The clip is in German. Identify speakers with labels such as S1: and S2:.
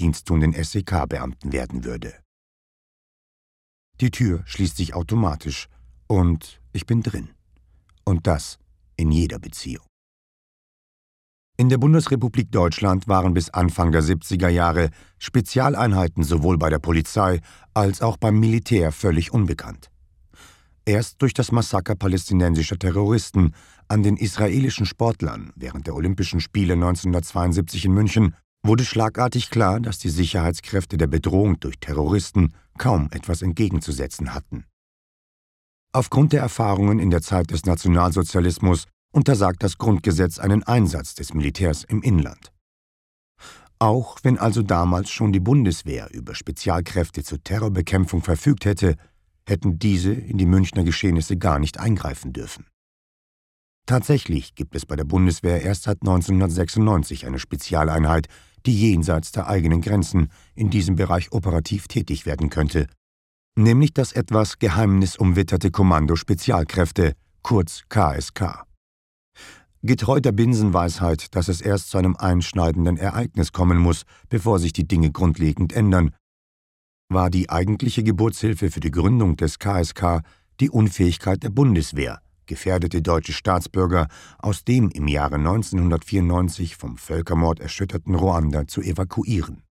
S1: diensttuenden SEK-Beamten werden würde. Die Tür schließt sich automatisch und ich bin drin. Und das in jeder Beziehung. In der Bundesrepublik Deutschland waren bis Anfang der 70er Jahre Spezialeinheiten sowohl bei der Polizei als auch beim Militär völlig unbekannt. Erst durch das Massaker palästinensischer Terroristen an den israelischen Sportlern während der Olympischen Spiele 1972 in München wurde schlagartig klar, dass die Sicherheitskräfte der Bedrohung durch Terroristen kaum etwas entgegenzusetzen hatten. Aufgrund der Erfahrungen in der Zeit des Nationalsozialismus untersagt das Grundgesetz einen Einsatz des Militärs im Inland. Auch wenn also damals schon die Bundeswehr über Spezialkräfte zur Terrorbekämpfung verfügt hätte, hätten diese in die Münchner Geschehnisse gar nicht eingreifen dürfen. Tatsächlich gibt es bei der Bundeswehr erst seit 1996 eine Spezialeinheit, die jenseits der eigenen Grenzen in diesem Bereich operativ tätig werden könnte, nämlich das etwas geheimnisumwitterte Kommando Spezialkräfte, kurz KSK. Getreu der Binsenweisheit, dass es erst zu einem einschneidenden Ereignis kommen muss, bevor sich die Dinge grundlegend ändern, war die eigentliche Geburtshilfe für die Gründung des KSK die Unfähigkeit der Bundeswehr, gefährdete deutsche Staatsbürger aus dem im Jahre 1994 vom Völkermord erschütterten Ruanda zu evakuieren.